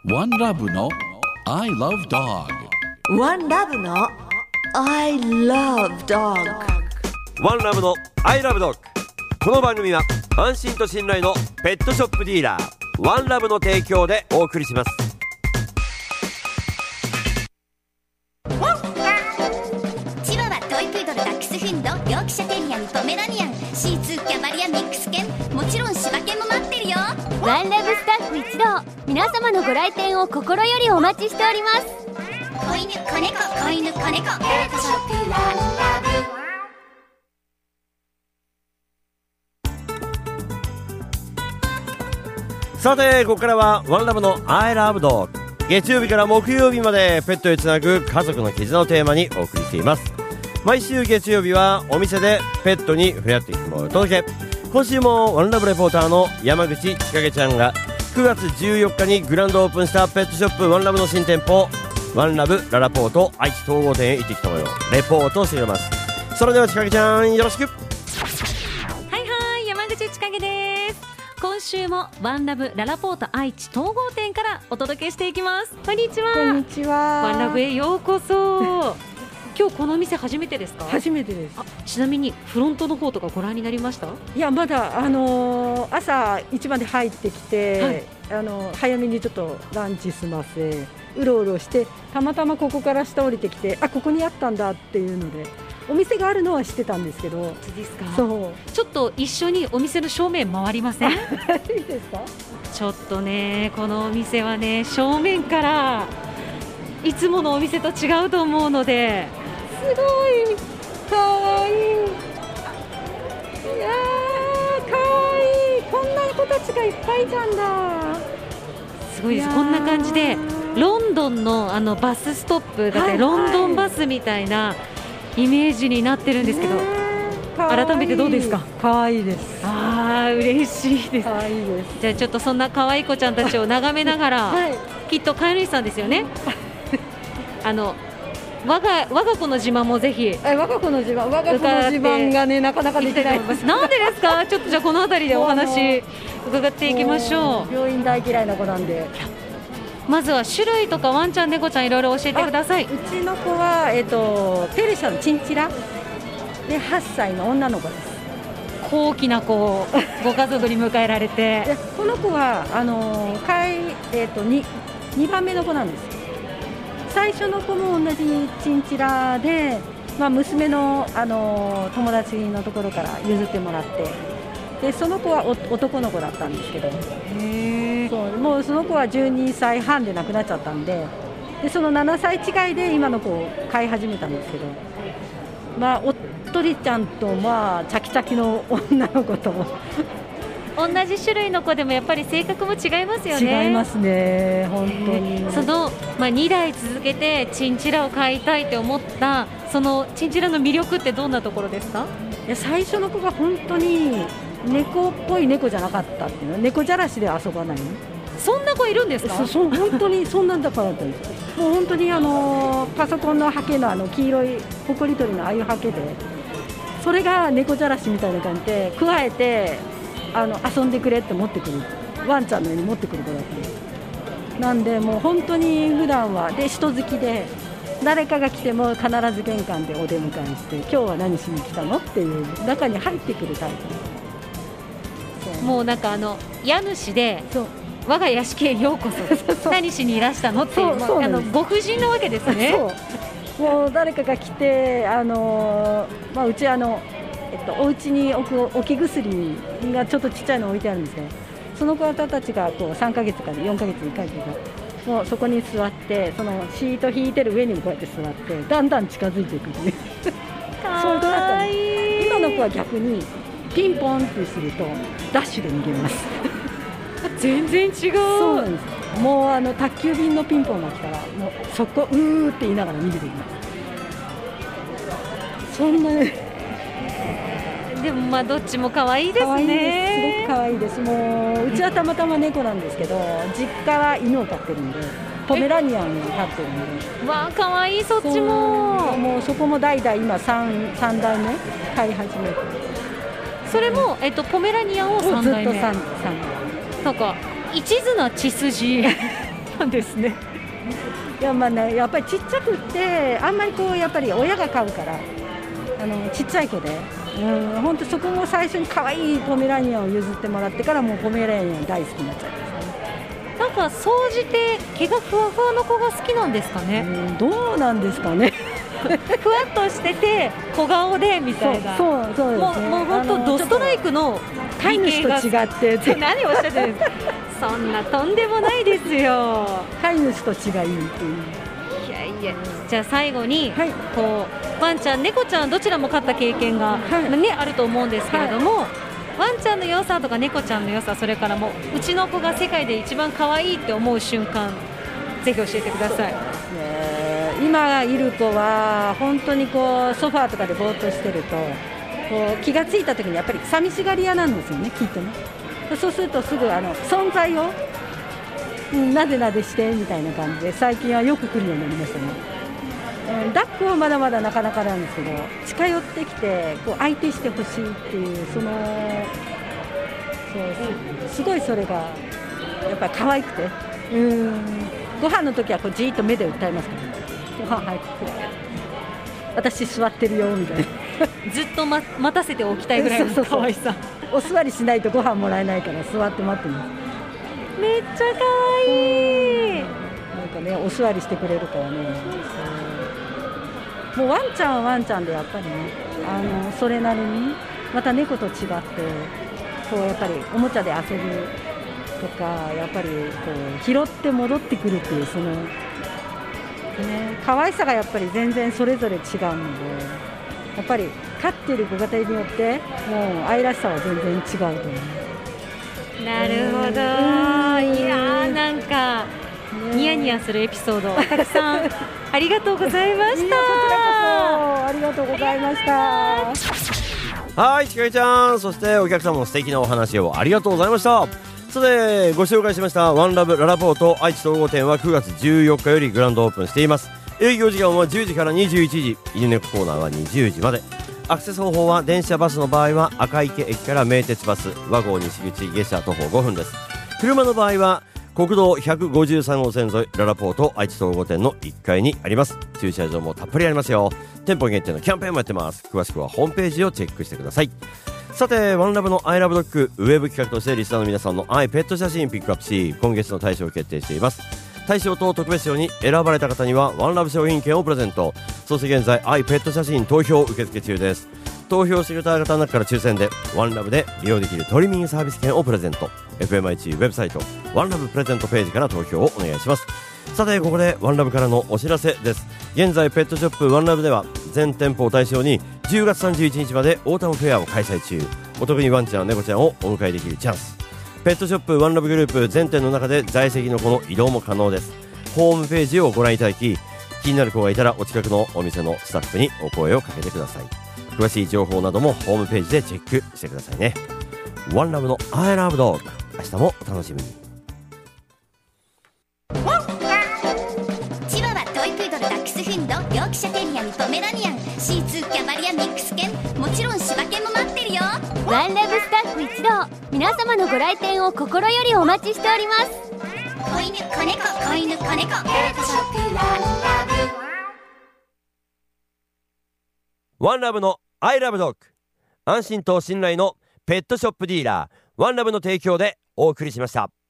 One Love の I Love Dog。 One Love の I Love Dog。 ワンラブのアイラブドッグ。この番組は安心と信頼のペットショップディーラーワンラブの提供でお送りします。 チワワ、トイプードル、ダックスフンド、ヨークシャテリアにポメラニアン、シーツー、キャバリア、ミックス犬、もちろん柴犬も待ってるよ。 ワンラブスタッフ一同、皆様のご来店を心よりお待ちしております。 子犬、子猫、子犬、子猫、ペットショップワンラブ。 さてここからはワンラブのアイラブドッグ。月曜日から木曜日までペットへつなぐ家族の絆をテーマにお送りしています。毎週月曜日はお店でペットに触れ合っていくものをお届け。今週もワンラブレポーターの山口千景ちゃんが9月14日にグランドオープンしたペットショップワンラブの新店舗ワンラブララポート愛知統合店へ行ってきた模様レポートをしてくれます。それでは千景ちゃんよろしく。 はいはい、山口千景です。今週もワンラブララポート愛知統合店からお届けしていきます。こんにちは。 こんにちは。 ワンラブへようこそ。今日このお店初めてですか？ 初めてです。 ちなみにフロントの方とかご覧になりました？ いやまだ朝一番で入ってきて、はい、早めにちょっとランチ済ませうろうろしてたまたまここから下降りてきてここにあったんだっていうのでお店があるのは知ってたんですけど。 そうですか。 そうちょっと一緒にお店の正面回りません？いいですか？ ちょっとねこのお店はね正面からいつものお店と違うと思うので。 すごいかわいい。いやーかわいい。こんな子たちがいっぱいいたんだ。 すごいです。こんな感じでロンドンのバスストップだって、ロンドンバスみたいなイメージになってるんですけど、改めてどうですか？ かわいいです。 嬉しいです。 かわいいです。 じゃあちょっとそんな可愛い子ちゃんたちを眺めながら、はい、きっと飼い主さんですよね。我が子の自慢もぜひ。 我が子の自慢がねなかなかできない。 なんでですか？ちょっとじゃあこのあたりでお話伺っていきましょう。 病院大嫌いな子なんで。 まずは種類とかワンちゃん猫ちゃんいろいろ教えてください。 うちの子はペルシャのチンチラで8歳の女の子です。 高貴な子をご家族に迎えられてこの子は2番目の子なんです。最初の子も同じチンチラで、娘の、友達のところから譲ってもらってでその子は男の子だったんですけど、そうもうその子は12歳半で亡くなっちゃったんで、その7歳違いで今の子を飼い始めたんですけど、おっとりちゃんとチャキチャキの女の子と同じ種類の子でもやっぱり性格も違いますよね。 違いますね本当に。 その、2代続けてチンチラを飼いたいと思ったそのチンチラの魅力ってどんなところですか？ いや最初の子が本当に猫っぽい猫じゃなかったっていうの。猫じゃらしで遊ばないの。 そんな子いるんですか？ 本当にそんなんだからだったんです。もう本当にパソコンのハケの黄色いホコリ取りのああいうハケでそれが猫じゃらしみたいな感じで加えて遊んでくれって持ってくるワンちゃんのように持ってくる子だったんです。なんでもう本当に普段は人好きで誰かが来ても必ず玄関でお出迎えして今日は何しに来たのっていう中に入ってくるタイプです。 もうなんか家主で我が屋敷へようこそ何しにいらしたのっていうご婦人なわけですね。 もう誰かが来てうちお家に置き薬がちょっとちっちゃいの置いてあるんですけど、その方たちが3ヶ月から4ヶ月に1回とかもうそこに座ってそのシート引いてる上にもこうやって座ってだんだん近づいていくっていうそういう子だったの。今の子は逆にピンポンってするとダッシュで逃げます。 全然違う。 そうなんです。もう宅急便のピンポンが来たらもうそこうーって言いながら逃げていきます。そんなでもどっちも可愛いですね。 可愛いです。すごく可愛いです。もううちはたまたま猫なんですけど実家は犬を飼ってるんでポメラニアンを飼ってるんで可愛い。そっちももうそこも代々今3代目飼い始めて。 それも、ポメラニアンを3代目。 ずっと3代なんか一途な血筋なんですね。 いやまあね、やっぱりちっちゃくってあんまりこうやっぱり親が飼うからちっちゃい子で、本当そこも最初に可愛いポメラニアンを譲ってもらってからもうポメラニアン大好きになっちゃいましたね。 なんか総じて毛がふわふわの子が好きなんですかね。 どうなんですかね。 ふわっとしてて小顔でみたいな。 そうですね。 もう本当ドストライクの飼い主と違って何をおっしゃってるんですか。そんなとんでもないですよ。 飼い主と違いっていう。 いやじゃあ最後に、こうワンちゃん猫ちゃんどちらも飼った経験が、あると思うんですけれども、ワンちゃんの良さとか猫ちゃんの良さ、それからもうちの子が世界で一番可愛いって思う瞬間、ぜひ教えてください。 今いる子は本当にこうソファーとかでぼーっとしてるとこう気がついた時にやっぱり寂しがり屋なんですよね、きっとね。そうするとすぐ存在をなでなでしてみたいな感じで最近はよく来るようになりましたね。抱っこはまだまだなかなかなんですけど、近寄ってきてこう相手してほしいっていうそうすごいそれがやっぱり可愛くて、ご飯の時はこうじーっと目で訴えますから、ね、ご飯早くくれ、私座ってるよみたいなずっと、待たせておきたいぐらいの可愛さ。 お座りしないとご飯もらえないから座って待ってます。 めっちゃ可愛い。 なんかね、お座りしてくれるからね。もうワンちゃんはワンちゃんでやっぱりね、それなりにまた猫と違ってこうやっぱりおもちゃで遊ぶとか、やっぱりこう拾って戻ってくるっていうその、可愛さがやっぱり全然それぞれ違うので、やっぱり飼ってるご家庭によってもう愛らしさは全然違うと思う。 なるほど。いやーなんかニヤニヤするエピソードたくさんありがとうございました。こちらこそありがとうございました。 はい、ちかりちゃん、そしてお客様の素敵なお話をありがとうございました。さてご紹介しましたワンラブララポート愛知統合店は9月14日よりグランドオープンしています。営業時間は10時から21時、犬猫コーナーは20時まで。アクセス方法は電車バスの場合は赤池駅から名鉄バス和合西口下車徒歩5分です。車の場合は国道153号線沿いララポート愛知統合店の1階にあります。駐車場もたっぷりありますよ。店舗限定のキャンペーンもやってます。詳しくはホームページをチェックしてください。さてワンラブのアイラブドッグウェブ企画としてリスナーの皆さんの愛ペット写真ピックアップし、今月の大賞を決定しています。大賞と特別賞に選ばれた方にはワンラブ商品券をプレゼント。そして現在愛ペット写真投票受付中です。投票してくれた方の中から抽選でワンラブで利用できるトリミングサービス券をプレゼント。 FMIC ウェブサイトワンラブプレゼントページから投票をお願いします。さてここでワンラブからのお知らせです。現在ペットショップワンラブでは全店舗を対象に10月31日までオータムフェアを開催中。お得にワンちゃん猫ちゃんをお迎えできるチャンス。ペットショップワンラブグループ全店の中で在籍の子の移動も可能です。ホームページをご覧いただき、気になる子がいたらお近くのお店のスタッフにお声をかけてください。詳しい情報などもホームページでチェックしてくださいね。ワンラブの I love dog、 明日もお楽しみに。 チワワ、トイプードル、ダックスフンド、ヨークシャテリアン、ポメラニアン、シーツー、キャバリア、ミックス犬、もちろん柴犬も待ってるよ。 ワンラブスタッフ一同、皆様のご来店を心よりお待ちしております。 子犬、子猫、子犬、子猫、ペットショップワンラブ。 ワンラブの I love dog、 安心と信頼のペットショップディーラーワンラブの提供でお送りしました。